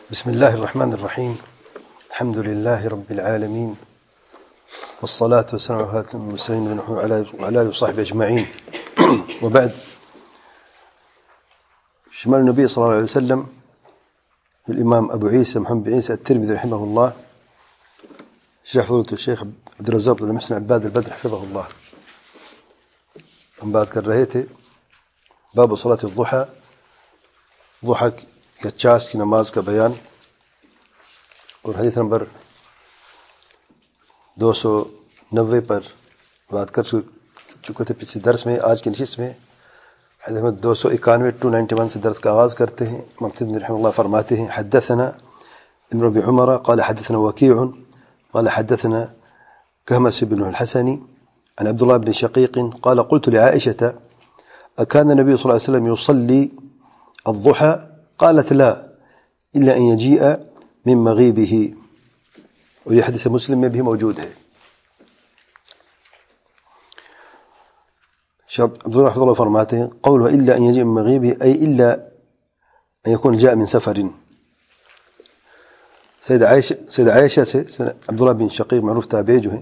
بسم الله الرحمن الرحيم. الحمد لله رب العالمين، والصلاة والسلام على خاتم المرسلين وعلى آله وصحبه أجمعين. وبعد، شمال النبي صلى الله عليه وسلم الإمام أبو عيسى محمد بن عيسى الترمذي رحمه الله، شيخ فضيلة الشيخ عبد الرزاق بن محسن عباد البدر حفظه الله. ہم بات کر رہے تھے باب صلاة الضحى، ضحى یا چاس کی نماز کا بیان، اور حدیث نمبر 290 پر بات کر چکے تھے پچھلے درس میں. آج کی نشست میں حدیث نمبر 291 سے درس کا آغاز کرتے ہیں. امام ترمذی رحمہ اللہ فرماتے ہیں: حدثنا ابن ابي عمر قال حدثنا وكيع قال حدثنا كهمس بن الحسن عن عبد الله بن شقيق قال قلت لعائشة أكان النبي صلى الله عليه وسلم يصلي الضحى؟ قالت لا إلا أن يجيء من مغيبه. اور یہ حدیث مسلم میں بھی موجود ہے. شیخ عبد الله حفظ الله فرماتے ہیں: قوله إلا أن يجيء من مغيبه أي إلا أن يكون جاء من سفر. سید عائشہ سے عبداللہ بن شقیق معروف تابعی جو ہیں،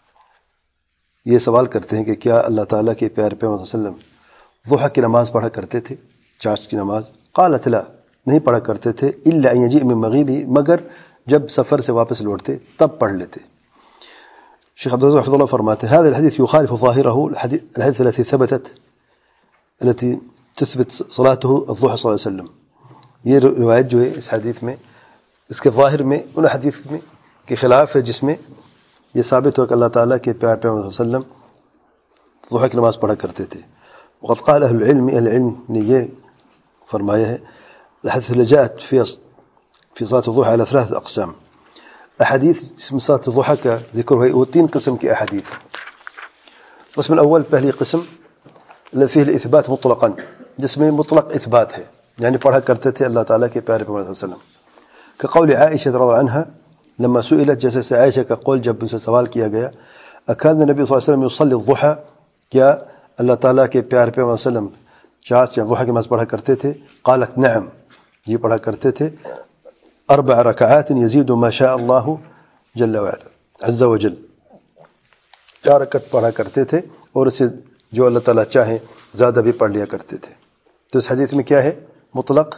یہ سوال کرتے ہیں کہ کیا اللہ تعالیٰ کے پیارے پیغمبر صلی اللہ علیہ وسلم ضحیٰ کی نماز پڑھا کرتے تھے، چاش کی نماز؟ قالت لا، نہیں پڑھا کرتے تھے، الا ان یجیء من مغیبہ، مگر جب سفر سے واپس لوٹتے تب پڑھ لیتے. شیخ عبد الرزاق حفظ الله فرماتے ہیں: هذا الحديث يخالف ظاهره الحديث التي ثبتت التي تثبت صلاته الضحى صلی اللہ علیہ وسلم. یہ روایت جو ہے اس حدیث میں، اس کے ظاہر میں ان حدیث میں کے خلاف ہے جس میں یہ ثابت ہو کہ اللہ تعالیٰ کے پیارے پیغمبر صلی اللہ علیہ وسلم ضحیٰ کی نماز پڑھا کرتے تھے. وقد قال اہل العلم نے یہ فرمایا ہے: الحديث اللي جاءت في صلاة الضحى على 3 أقسام. احادیث جس میں صلاة الضحى کا ذکر ہوئی وہ 3 قسم کی احادیث ہیں. القسم الاول، پہلی قسم، الذي فيه الاثبات مطلقا، جس میں مطلق اثبات ہے، یعنی پڑھا کرتے تھے اللہ تعالیٰ کے پیارے پیغمبر صلی اللہ علیہ وسلم. كقول عائشة رضي الله عنها لما سئلت، جیسے عائشہ کا قول جب ان سے سوال کیا گیا: أكان النبي صلى الله عليه وسلم يصلي الضحى؟ کیا اللہ تعالیٰ کے پیارے پیغمبر صلی اللہ علیہ وسلم چاس یا ضحیٰ کی نماز پڑھا کرتے تھے؟ قالت نعم، یہ پڑھا کرتے تھے. 4 ركعات يزيد ما شاء الله جل وعلا عز وجل، 4 رکعت پڑھا کرتے تھے اور اسے جو اللہ تعالیٰ چاہے زیادہ بھی پڑھ لیا کرتے تھے. تو اس حدیث میں کیا ہے؟ مطلق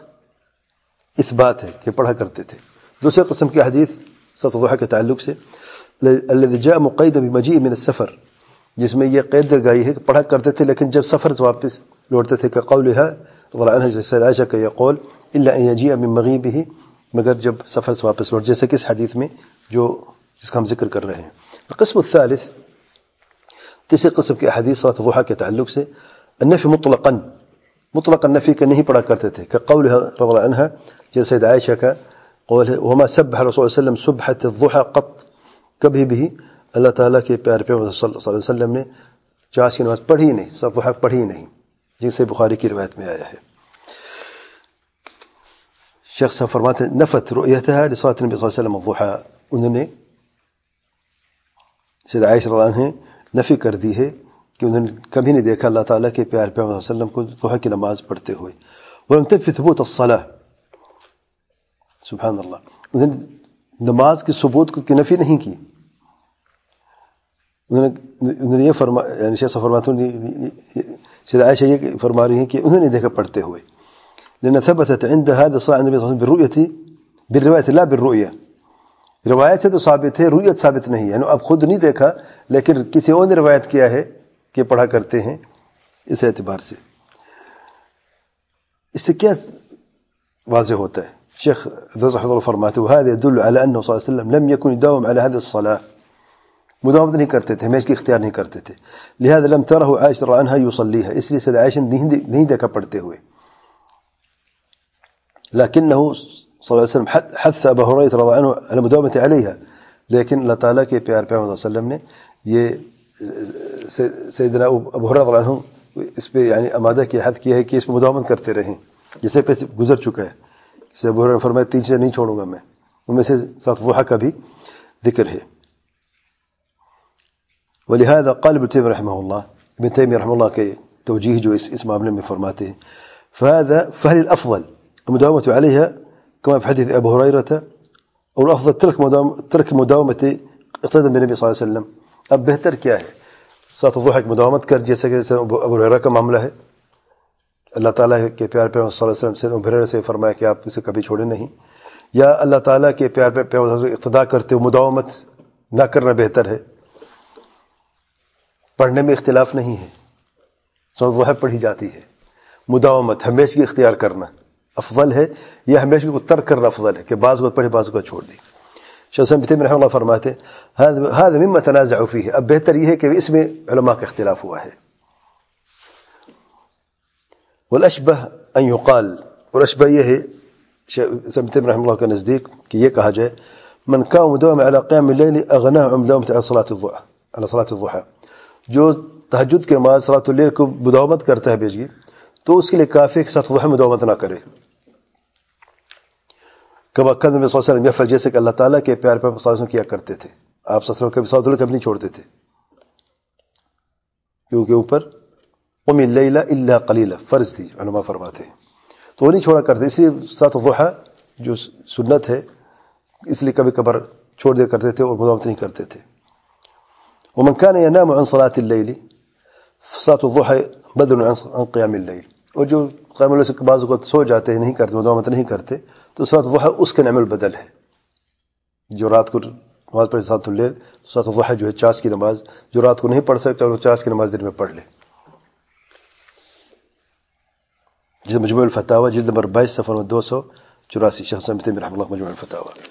اثبات ہے کہ پڑھا کرتے تھے. دوسرے قسم کی حدیث صلاة الضحى کے تعلق سے، الذي جاء مقيدا بمجيء من السفر، جس میں یہ قید درگاہی ہے کہ پڑھا کرتے تھے لیکن جب سفر سے واپس لوٹتے تھے، کہ قولها رضی اللہ عنہ، جیسے عائشہ کا یہ قول: الا ان يجيء من مغيبه، مگر جب سفر سے واپس لوٹ، جیسے کہ اس حدیث میں جو جس کا ہم ذکر کر رہے ہیں. القسم الثالث، تیسرے قسم کی احادیث صلاة الضحى کے تعلق سے، النفی مطلقا نفی کہ نہیں پڑھا کرتے تھے، کہ قولها رضی اللہ عنہ، جیسے عائشہ کا قول ہے: وما سبح رسول اللہ صلی اللہ علیہ وسلم سبحت الضحى قط، کبھی بھی اللہ تعالیٰ کے پیارے پیغمبر صلی اللہ علیہ وسلم نے چاش کی نماز پڑھی نہیں، صلاة الضحى پڑھی نہیں، جسے بخاری کی روایت میں آیا ہے. شیخ صاحب فرماتے ہیں: نفت رؤیتها لصلاة النبی صلی اللہ علیہ وسلم الضحى، انہوں نے سید عائشہ رضی اللہ عنہ نفی کر دی ہے کہ انہوں نے کبھی نہیں دیکھا اللہ تعالیٰ کے پیارے پیغمبر صلی اللہ علیہ وسلم کو ضحیٰ کی نماز پڑھتے ہوئے. ولم تنفی ثبوت الصلاة، سبحان اللہ، انہوں نے نماز کی ثبوت کی نفی نہیں کی. انہوں نے یہ یعنی شیخ صاحب فرماتے ہیں، سید عائشہ یہ فرما رہی ہیں کہ انہوں نے دیکھا پڑھتے ہوئے. لأن ثبتت عند هذا صلاة النبي صلى الله عليه وسلم بالرواية لا بالرؤية، روایت سے تو ثابت ہے، رؤیت ثابت نہیں، یعنی اب خود نہیں دیکھا لیکن کسی اور نے روایت کیا ہے کہ پڑھا کرتے ہیں. اس اعتبار سے اس سے کیا واضح ہوتا ہے؟ شیخ حفظ الله فرماتے: وهذا يدل على أنه صلى الله عليه وسلم لم يكن يداوم على هذه الصلاة، مداومت نہیں کرتے تھے، ہمیشہ کی اختیار نہیں کرتے تھے. لہذا لم تره عائشة رضی اللہ عنها يصليها، اس لیے سید عائشہ نہیں دیکھا پڑھتے ہوئے. لكنه صلی اللہ علیہ وسلم حث ابا هريرة رضی اللہ عنہ على مداومة عليها، لیکن اللہ تعالیٰ کے پیارے پیغمبر صلی اللہ علیہ وسلم نے یہ سیدنا ابو ہریرہ رضی اللہ عنہ اس پہ یعنی آمادہ کیا، حد کیا ہے کہ اس پہ مداومت کرتے رہیں، جیسے پہ گزر چکا ہے. جیسے ابو ہریرہ نے فرمایا 3 چیزیں نہیں چھوڑوں گا میں، ان میں سے صلاة الضحى کا بھی ذکر ہے. ولهذا قال ابن تیمیہ رحمہ اللہ، ابن تیمیہ رحمہ اللہ کے توجیہ جو اس معاملے میں فرماتے ہیں: فهل الافضل المداومة عليها كما في حديث أبو هريرة اور افضل ترک مداومت اقتداء بالنبی صلی اللہ علیہ وسلم. اب بہتر کیا ہے؟ صلاۃ الضحیٰ کی مداومت کر، جیسے کہ ابو ہریرہ کا معاملہ ہے. اللہ تعالیٰ کے پیار پیغمبر صلی اللہ علیہ وسلم سے ابو ہریرہ سے فرمایا کہ آپ اسے کبھی چھوڑیں نہیں. یا اللہ تعالیٰ کے پیار پیغمبر سے اقتداء کرتے ہوئے مداومت نہ کرنا بہتر ہے. پڑھنے میں اختلاف نہیں ہے، صلاۃ الضحیٰ پڑھی جاتی ہے. مداومت ہمیشہ اختیار کرنا افضل ہے یا ہمیشہ کو ترک کرنا افضل ہے کہ بعض کو پڑھے بعض کو چھوڑ دی. شیخ صاحب تیمیہ رحمہ اللہ فرماتے ہیں هذا مما تنازعوا فيه. اب بہتر یہ ہے کہ اس میں علماء کا اختلاف ہوا ہے. والاشبہ ان يقال، اور اشبہ یہ ہے شیخ صاحب تیمیہ رحمہ اللہ کے نزدیک کہ یہ کہا جائے من كان مداوما على قيام الليل اغناه عن مداومة على صلاة الضحى. جو تہجد کے نماز صلاۃ اللیل کو مداومت کرتا ہے بیچ تو اس کے لیے کافی ہے کہ صلاۃ الضحیٰ مداومت نہ کرے. کما کان نبی صلی اللہ علیہ وسلم یفعل، جیسے کہ اللہ تعالیٰ کے پیار پیغمبر صلی اللہ علیہ وسلم کیا کرتے تھے. آپ صلی اللہ علیہ وسلم کبھی صلاۃ اللیل کبھی نہیں چھوڑتے تھے، کیونکہ اوپر قم اللیل الا قلیلا فرض تھی، علماء فرماتے ہیں، تو وہ نہیں چھوڑا کرتے. اس لیے صلاۃ الضحیٰ جو سنت ہے اس لیے کبھی کبھار چھوڑ دیا کرتے تھے اور مداومت نہیں کرتے تھے. ومن كان ينام عن صلاة الليل فصلاة الضحى بدل عن قيام الليل. اور جو قیام اللیل سے بعض اوقات سو جاتے ہیں، نہیں کرتے، مداومت نہیں کرتے، تو صلاۃ الضحیٰ اس کا نعم البدل ہے. جو رات کو نماز پڑھے صلاۃ اللیل، صلاۃ الضحیٰ جو ہے چاش کی نماز، جو رات کو نہیں پڑھ سکتے اور چاش کی نماز دن میں پڑھ لے. جسے مجموع الفتاوی جلد نمبر 22 صفحہ 284 شیخ صاحب تیمیہ رحمہ اللہ مجموع الفتاوی.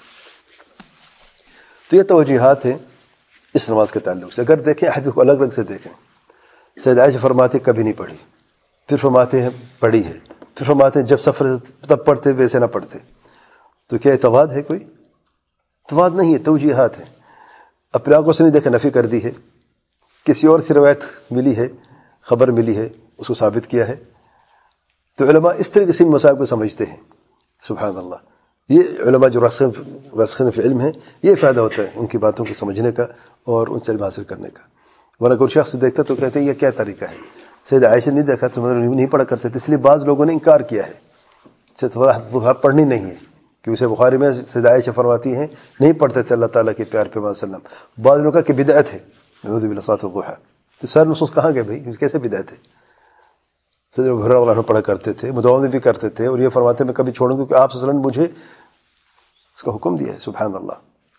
تو یہ توجیہات ہیں اس نماز کے تعلق سے. اگر دیکھیں حدیث کو الگ الگ سے دیکھیں، سید عائشہ فرماتے کبھی نہیں پڑھی، پھر فرماتے ہیں پڑھی ہے، پھر فرماتے ہیں جب سفر تب پڑھتے ویسے نہ پڑھتے. تو کیا اعتماد ہے؟ کوئی اعتماد نہیں ہے، توجیہات ہیں. اپنے آنکھوں سے نہیں دیکھا، نفی کر دی ہے. کسی اور سے روایت ملی ہے، خبر ملی ہے، اس کو ثابت کیا ہے. تو علماء اس طرح سے ان مسائل کو سمجھتے ہیں. سبحان اللہ. یہ علماء جو راسخین فی علم ہیں، یہ فائدہ ہوتا ہے ان کی باتوں کو سمجھنے کا اور ان سے علم حاصل کرنے کا. ورنہ کوئی شخص دیکھتا تو کہتے ہیں یہ کیا طریقہ ہے. سید عائشہ نہیں دیکھا تو نہیں پڑھا کرتے تھے، اس لیے بعض لوگوں نے انکار کیا ہے. صلاۃ پڑھنی نہیں ہے کیونکہ اسے بخاری میں سید عائشہ فرماتی ہیں نہیں پڑھتے تھے اللہ تعالیٰ کے پیار پیغمبر صلی اللہ علیہ وسلم. بعض لوگوں کا کہ بدعت ہے، نعوذ باللہ صلاۃ الضحیٰ. تو سارے نصوص کہاں گئے بھائی؟ کیسے بدعت ہے؟ سید ابو ہریرہ رضی اللہ عنہ پڑھا کرتے تھے، مداومت بھی کرتے تھے، اور یہ فرماتے میں کبھی چھوڑوں کیونکہ آپ صلی اللہ علیہ وسلم نے مجھے اس کا حکم دیا ہے. سبحان اللہ.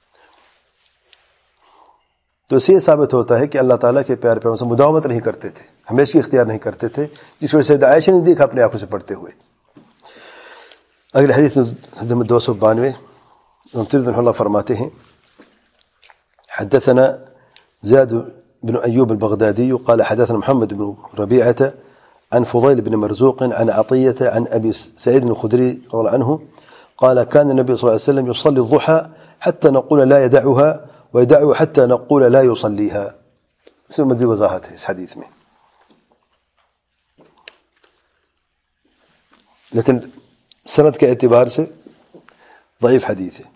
تو اس سے یہ ثابت ہوتا ہے کہ اللہ تعالیٰ کے پیار پیغمبر سے مداومت نہیں کرتے تھے، ہمیشہ اختیار نہیں کرتے تھے، جس وجہ سے سید عائشہ نے دیکھا اپنے آنکھوں سے پڑھتے ہوئے. اگلے حدیث نمبر 292 ترمذی رحمہ اللہ فرماتے ہیں حدثنا زياد بن أيوب البغدادي قال حدثنا محمد بن ربيعة عن فضيل بن مرزوق عن عطية عن أبي سعيد الخدري رضي الله عنه قال كان النبي صلى الله عليه وسلم يصلي الضحى حتى نقول لا يدعها ويدعها حتى نقول لا يصليها. اس میں مزید وضاحت ہے اس حدیث میں، لیکن سند کے اعتبار سے ضعیف حدیث ہے.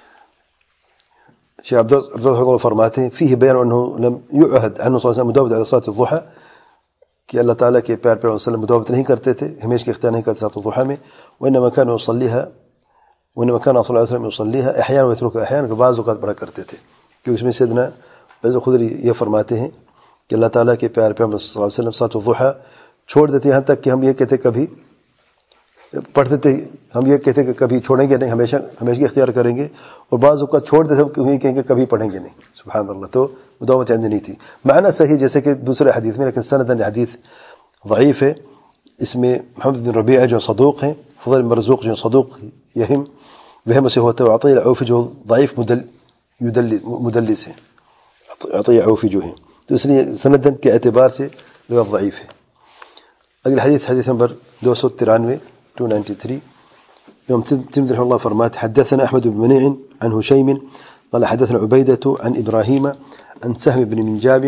شیخ عبد الرحمن فرماتے ہیں فيه بيان انه لم يعهد عنه صلى الله عليه وسلم مداومة على صلاة الضحى، کہ اللہ تعالیٰ کے پیار پیغمبر صلی اللہ علیہ وسلم مداومت نہیں کرتے تھے، ہمیشہ اختیار نہیں کرتے صلاۃ الضحیٰ میں. وانما كان يصليها وانما كان صلى الله عليه وسلم يصليها احيانا ويتركها احيانا، کہ بعض اوقات پڑھا کرتے تھے. کیونکہ اس میں سیدنا ابو خدری یہ فرماتے ہیں کہ اللہ تعالیٰ کے پیار پیغمبر صلی اللہ علیہ وسلم صلاۃ الضحیٰ چھوڑ دیتے یہاں تک کہ ہم یہ کہتے کبھی پڑھتے تھے، ہم یہ کہتے کہ کبھی چھوڑیں گے نہیں، ہمیشہ کی اختیار کریں گے، اور بعض اوقات چھوڑ دیتے ہم یہ کہیں گے کبھی پڑھیں گے نہیں. سبحان اللہ. تو مداومت عندي نہیں تھی. معنی صحیح جیسے کہ دوسرے حدیث میں، لیکن سندن حدیث ضعیف ہے. اس میں محمد بن ربیعہ جو صدوق ہیں، فضل مرزوق جو صدوق یہم وہم سے ہوتا ہے، عطیہ العوفی جو ضعیف مدلس ہیں، عطیہ العوفی جو ہیں، تو اس لیے سندن کے اعتبار سے روایت ضعیف ہے. اگلی حدیث نمبر 293 293 يوم ترمذي رحمه الله فرمات حدثنا أحمد بن منيع عن هشيم قال حدثنا عبيدة عن إبراهيم عن سهم بن منجاب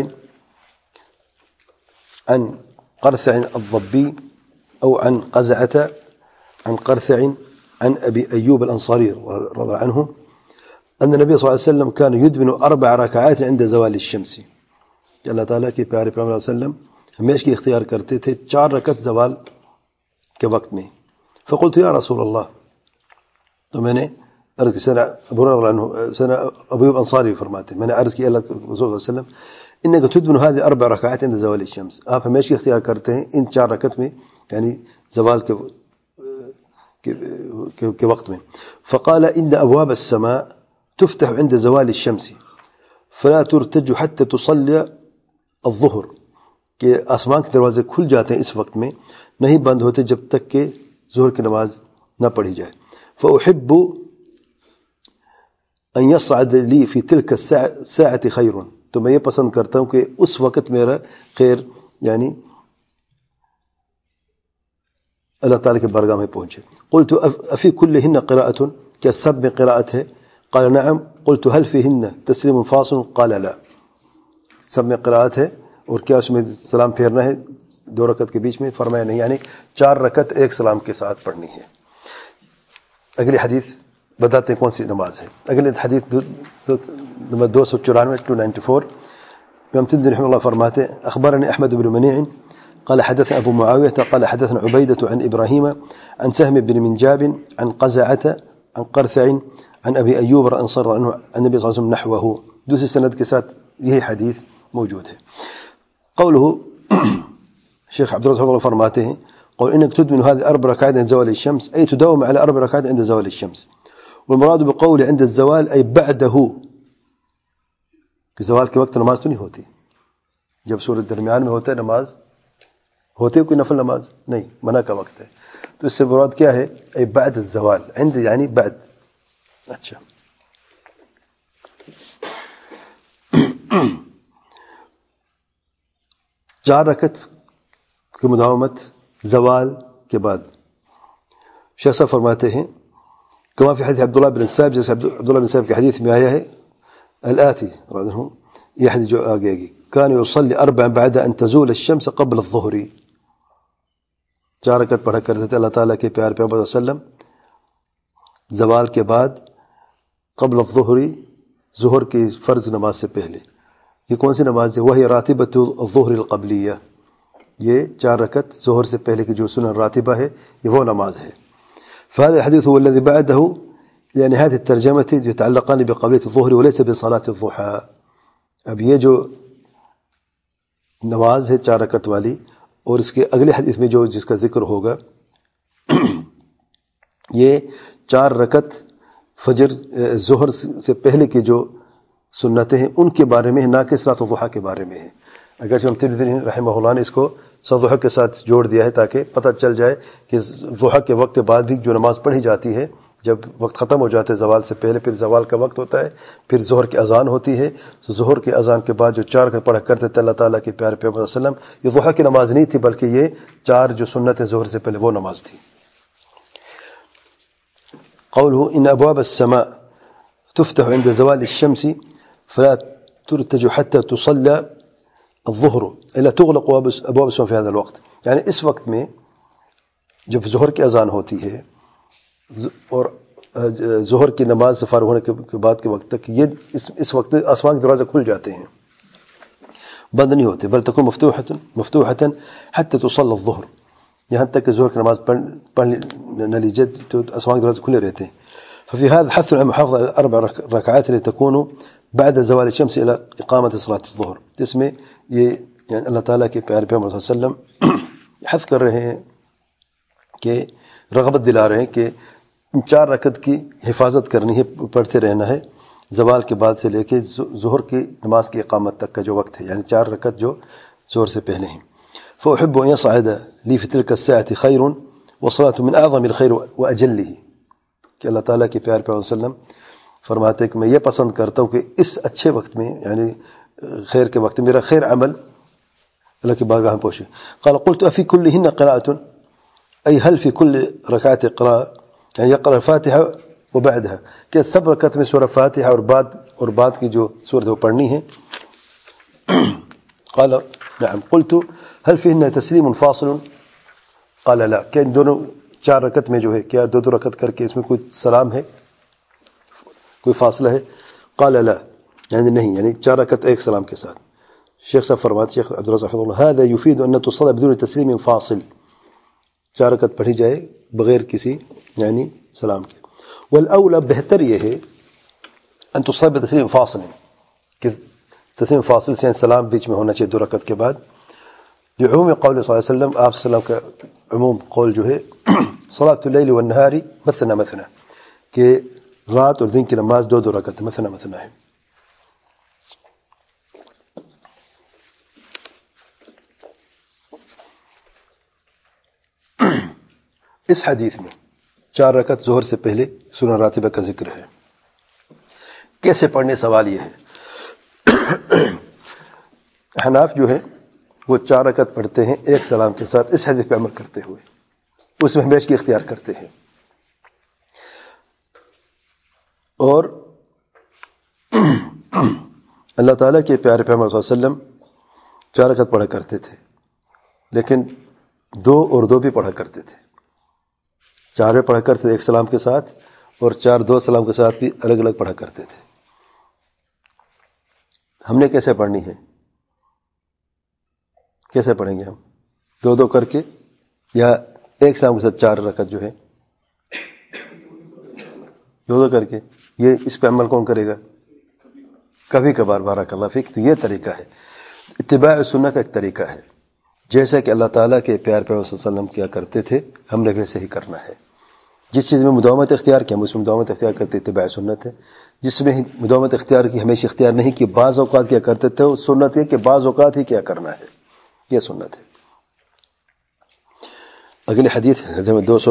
عن قرثع الضبي أو عن قزعة عن قرثع عن أبي أيوب الأنصاري رضي الله عنه أن النبي صلى الله عليه وسلم كان يدبن 4 ركعات عند زوال الشمس. اللہ تعالیٰ کے پیارے پیغمبر صلی اللہ علیہ وسلم ہمیشہ کی اختیار کرتے تھے 4 رکعت زوال کے وقت میں. فقلت یا رسول اللہ، تو میں نے عرض کی سنا ابو ایوب انصاری فرماتے ہیں میں نے عرض کی اللہ رسول صلی اللہ علیہ وسلم انك تدمن هذه 4 ركعات عند زوال الشمس، آپ ہمیشہ اختیار کرتے ہیں ان 4 رکعت میں یعنی زوال کے وقت میں. فقال ان ابواب السماء تفتح عند زوال الشمس فلا ترتج حتى تصلي الظهر، کہ آسمان کے دروازے کھل جاتے ہیں اس وقت میں، نہیں بند ہوتے جب تک کہ ظہر کی نماز نہ پڑھی جائے. فأحب ان يصعد لي في تلك الساعة خير، تو میں یہ پسند کرتا ہوں کہ اس وقت میرا خیر یعنی اللہ تعالیٰ کے بارگاہ میں پہنچے. قلت افی كلهن قراءة، کیا سب میں قراءت ہے؟ قال نعم. قلت هل فيهن تسلیم فاصل؟ قال لا. سب میں قراءت ہے اور کیا اس میں سلام پھیرنا ہے 2 رکعت کے بیچ میں؟ فرمایا نہیں، یعنی 4 رکعت ایک سلام کے ساتھ پڑھنی ہے. اگلی حدیث بتاتے ہیں کون سی نماز ہے. اگلی حدیث نمبر 294 امام ترمذی رحمہ اللہ فرماتے ہیں اخبرني احمد بن منيع قال حدثنا ابو معاوية قال حدثنا عبيدة عن ابراهيم عن سهم بن منجاب عن قزعة عن قرثع عن ابي ايوب الانصاري عنه عن النبي صلى الله عليه وسلم نحوه. دوسری سند کے ساتھ یہی حدیث موجود ہے. قوله شیخ عبد الرزاق فرماتے ہیں قول انك تدمن هذه 4 ركعات عند زوال الشمس اي تداوم على 4 ركعات عند زوال الشمس. والمراد بقول عند الزوال اي بعده، کہ زوال کے وقت نماز تو نہیں ہوتی، جب سورج درمیان میں ہوتا ہے نماز ہوتی ہے، کوئی نفل نماز نہیں، منع کا وقت ہے. تو اس سے مراد کیا ہے؟ اے بعد الزوال، عند یعنی بعد. اچھا 4 رکعت کی مداومت زوال کے بعد. شیخ صاحب فرماتے ہیں کما فی حدیث عبداللہ بن صاحب، جیسے عبداللہ بن صاحب کے حدیث میں آیا ہے الآتی رضی اللہ عنہ، یہ حدیث جو آگے گی كان يصلي 4 بعد ان تزول الشمس قبل الظهر، 4 رکعت پڑھا کرتے تھے اللہ تعالیٰ کے پیارے پیغمبر صلی اللہ علیہ وسلم زوال کے بعد قبل الظہر، ظہر کی فرض نماز سے پہلے. یہ کون سی نماز ہے؟ وہی راتبۃ الظہر القبلیہ، یہ 4 رکعت ظہر سے پہلے کی جو سنن راتبہ ہے یہ وہ نماز ہے. فهذا الحديث هو الذي بعده، يعني هذه الترجمة يتعلقان بقبلية الظهر وليس بصلاة الضحى. اب یہ جو نماز ہے 4 رکعت والی اور اس کے اگلے حدیث میں جو جس کا ذکر ہوگا یہ 4 رکعت فجر ظہر سے پہلے کی جو سنتیں ہیں ان کے بارے میں، نہ کہ صلاۃ الضحیٰ کے بارے میں ہے. اگرچہ ترمذی رحمہ اللہ نے اس کو ضحیٰ کے ساتھ جوڑ دیا ہے تاکہ پتہ چل جائے کہ ضحیٰ کے وقت بعد بھی جو نماز پڑھی جاتی ہے جب وقت ختم ہو جاتا ہے زوال سے پہلے، پھر زوال کا وقت ہوتا ہے، پھر ظہر کی اذان ہوتی ہے، تو ظہر کی اذان کے بعد جو 4 رکعت پڑھا کرتے تھے اللہ تعالیٰ کے پیارے پیغمبر صلی اللہ علیہ وسلم، یہ ضحیٰ کی نماز نہیں تھی بلکہ یہ 4 جو سنت ظہر سے پہلے وہ نماز تھی. قوله ان ابواب السماء تفتح عند زوال الشمس فلا ترتج حتى تصلى الظهر الا تغلق ابواب السماء في هذا الوقت، یعنی اس وقت میں جب ظہر کی اذان ہوتی ہے اور ظہر کی نماز سے فارغ ہونے کے بعد کے وقت تک یہ اس وقت آسمان کے دروازے کھل جاتے ہیں، بند نہیں ہوتے. بل تكون مفتوحة حتى تصلى الظهر، یہاں تک کہ ظہر کی نماز پڑھ نہ لیجیے تو آسمان کے دروازے کھلے رہتے ہیں. ففي هذا حث على محافظة 4 ركعات التي تكون بعد زوال الشمس الى اقامة صلاة الظهر. اس میں یہ یعنی اللہ تعالیٰ کے پیارے پیغمبر صلی اللہ علیہ وسلم حث کر رہے ہیں کہ رغبت دلا رہے ہیں کہ 4 رکعت کی حفاظت کرنی ہے، پڑھتے رہنا ہے زوال کے بعد سے لے کے ظہر کی نماز کی اقامت تک کا جو وقت ہے، یعنی 4 رکعت جو ظہر سے پہلے ہیں. فأحب أن يصعد لي في تلك الساعة خير وصلاة من أعظم الخير وأجله، کہ اللہ تعالیٰ کے پیارے پیغمبر صلی اللہ علیہ وسلم فرماتے ہیں کہ میں یہ پسند کرتا ہوں کہ اس اچھے وقت میں یعنی خیر کے وقت میرا خیر عمل اللہ کی بارگاہ میں پہنچے. قال قلت أفي كلهن قراءة أي هل في كل ركعة قراءة، يعني يقرأ الفاتحة وبعدها، کہ سب رکعت میں سورہ فاتحہ اور بعد کی جو سورت وہ پڑھنی ہے. قال نعم. قلت هل فيهن تسلیم فاصل؟ قال لا، کہ ان دونوں 4 رکعت میں جو ہے کیا 2 رکعت کر کے اس میں کوئی سلام ہے، کوئی فاصلہ ہے؟ قال لا، یعنی نہیں، یعنی 4 رکعت ایک سلام کے ساتھ. شیخ صاحب فرماتے شیخ عبد الرزاق حفظہ اللہ هذا يفيد ان تصلى بدون تسلیم فاصل، 4 رکعت پڑھی جائے بغیر کسی یعنی سلام کے. والاولا بہتر یہ ہے ان تصلی بتسلیم فاصل، کہ تسلیم فاصل سے سلام بیچ میں ہونا چاہیے 2 رکعت کے بعد، لعموم قول صلی اللہ علیہ وسلم، آپ صلی اللہ علیہ وسلم کا عموم قول جو ہے صلاۃ اللیل والنہار مثنى مثنى، کہ رات اور دن کی نماز 2 رکعت مثنى مثنى ہے۔ اس حدیث میں 4 رکعت ظہر سے پہلے سنن راتبہ کا ذکر ہے۔ کیسے پڑھنے، سوال یہ ہے۔ حناف جو ہے وہ 4 رکعت پڑھتے ہیں ایک سلام کے ساتھ، اس حدیث پہ عمل کرتے ہوئے، اس میں ہمیشہ کی اختیار کرتے ہیں، اور اللہ تعالیٰ کے پیارے پیغمبر صلی اللہ علیہ وسلم 4 رکعت پڑھا کرتے تھے، لیکن 2 اور 2 بھی پڑھا کرتے تھے، 4 بھی پڑھا کرتے تھے ایک سلام کے ساتھ، اور 4 2 سلام کے ساتھ بھی الگ الگ پڑھا کرتے تھے۔ ہم نے کیسے پڑھنی ہے؟ کیسے پڑھیں گے ہم؟ 2 2 کر کے، یا ایک سلام کے ساتھ 4 رکعت جو ہے 2 2 کر کے؟ یہ اس پہ عمل کون کرے گا؟ کبھی کبھار، بارک اللہ فیک۔ تو یہ طریقہ ہے، اتباع سنت کا ایک طریقہ ہے، جیسا کہ اللہ تعالیٰ کے پیار پیغمبر صلی اللہ علیہ وسلم کیا کرتے تھے، ہم نے ویسے ہی کرنا ہے۔ جس چیز میں مداومت اختیار کی ہم اس میں مداومت اختیار کرتے، اتباع سنت ہے۔ جس میں مداومت اختیار کی، ہمیشہ اختیار نہیں کی، بعض اوقات کیا کرتے تھے، سنت ہے کہ بعض اوقات ہی کیا کرنا ہے، یہ سنت ہے۔ اگلی حدیث حدیث 200،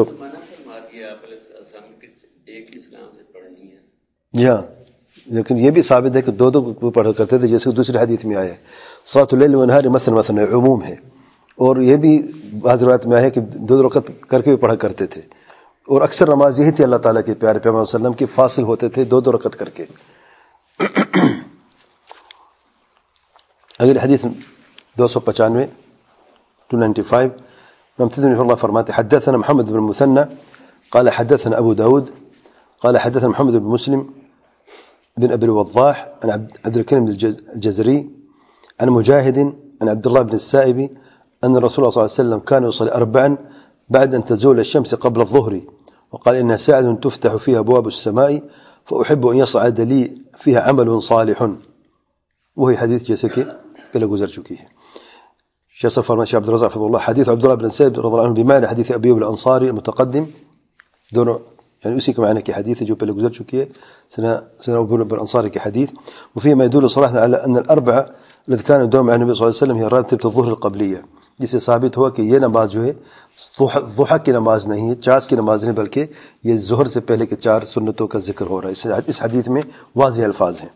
جی ہاں، لیکن یہ بھی ثابت ہے کہ 2 2 پڑھا کرتے تھے، جیسے دوسری حدیث میں آیا ہے صلاۃ اللیل والنہار مثنى مثنى، عموم ہے، اور یہ بھی بعض روایت میں آیا ہے کہ 2 رکعت کر کے بھی پڑھا کرتے تھے، اور اکثر نماز یہی تھی اللہ تعالیٰ کے پیارے پیغمبر صلی اللہ علیہ وسلم کی، فاصل ہوتے تھے 2 2 رکعت کر کے۔ اگلی حدیث 295 295، امام بن اللہ فرماتے حدثنا محمد بن المثنى قال حدثنا ابو داود قال حدثنا محمد بن مسلم بن ابي الوضاح عن عبد الكريم الجزري عن مجاهد عن عبد الله بن السائب ان الرسول صلى الله عليه وسلم كان يصلي 4 بعد ان تزول الشمس قبل الظهر، وقال إنها ساعة تفتح فيها أبواب السماء فأحب أن يصعد لي فيها عمل صالح، وهي حديث جیسے کہ پہلے گزر چکی ہے۔ شیخ صفر شیخ عبد الرزاق حفظه الله حديث عبد الله بن سعيد رضي الله عنه بمعنى حديث أبي أيوب الأنصاري المتقدم، دونوں يعني اسی کے معنی کی حدیث ہے جو پہلے گزر چکی ہے، سنة أبو أيوب الأنصاري کی حدیث، وفيه ما يدل صراحة على أن الأربعة الذي كان يدوم مع النبي صلى الله عليه وسلم هي راتبة الظهر القبلية، جس سے ثابت ہوا کہ یہ نماز جو ہے ضحیٰ کی نماز نہیں ہے، چاس کی نماز نہیں، بلکہ یہ ظہر سے پہلے کے 4 سنتوں کا ذکر ہو رہا ہے، اس حدیث میں واضح الفاظ ہیں۔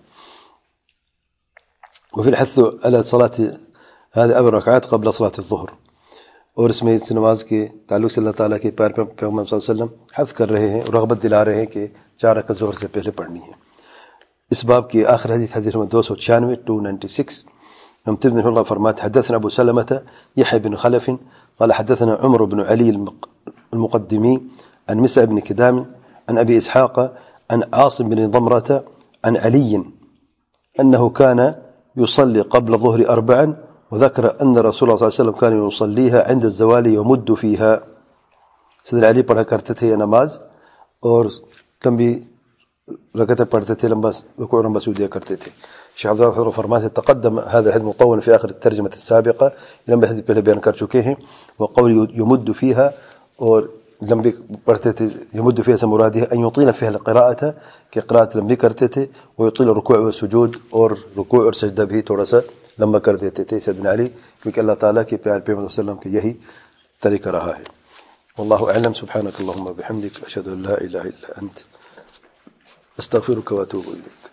وفي الحث على صلاة هذه 4 ركعات قبل صلاة الظهر، اور اس میں اس نماز کے تعلق سے اللہ تعالیٰ کے پیار پیغمبر صلی اللہ علیہ وسلم حث کر رہے ہیں، رغبت دلا رہے ہیں کہ 4 رکعت ظہر سے پہلے پڑھنی ہے۔ اس باب کی آخر حدیث حدیث نمبر 296 296، امام ترمذی رحمہ اللہ فرماتے حدثنا ابو سلمة يحيى بن خلف قال حدثنا عمر بن علي المقدمي عن مسعر بن كدام عن أبي إسحاق عن عاصم بن ضمرة عن علي أنه كان يصلي قبل الظهر 4، وذكر أن رسول الله صلى الله عليه وسلم كان يصليها عند الزوال يمد فيها۔ سيدنا علي پڑھا کرتے تھے یہ نماز، اور لمبی رکعتیں پڑھتے تھے، لمبا رکوع لمبا سجود کرتے تھے۔ شیخ عبد الرحمن فرماتے تقدم هذا الحديث مطول في آخر الترجمة السابقة، لمبے حدیث پہلے بیان کر چکے ہیں۔ وقول يمد فيها، اور لمبی پڑھتے تھے، يمد فيها سے مراد ہے ان يطيل فيها القراءة، کہ قراءت لمبی کرتے تھے، ويطيل الركوع والسجود، اور رکوع اور سجدہ بھی تھوڑا سا لمبا کر دیتے تھے سیدنا علی، کیونکہ اللہ تعالیٰ کے پیار پیغمبر صلی اللہ علیہ وسلم کا یہی طریقہ رہا ہے۔ واللہ اعلم، سبحانک اللہم وبحمدک، اشہد ان لا الہ الا انت، استغفرک واتوب الیک۔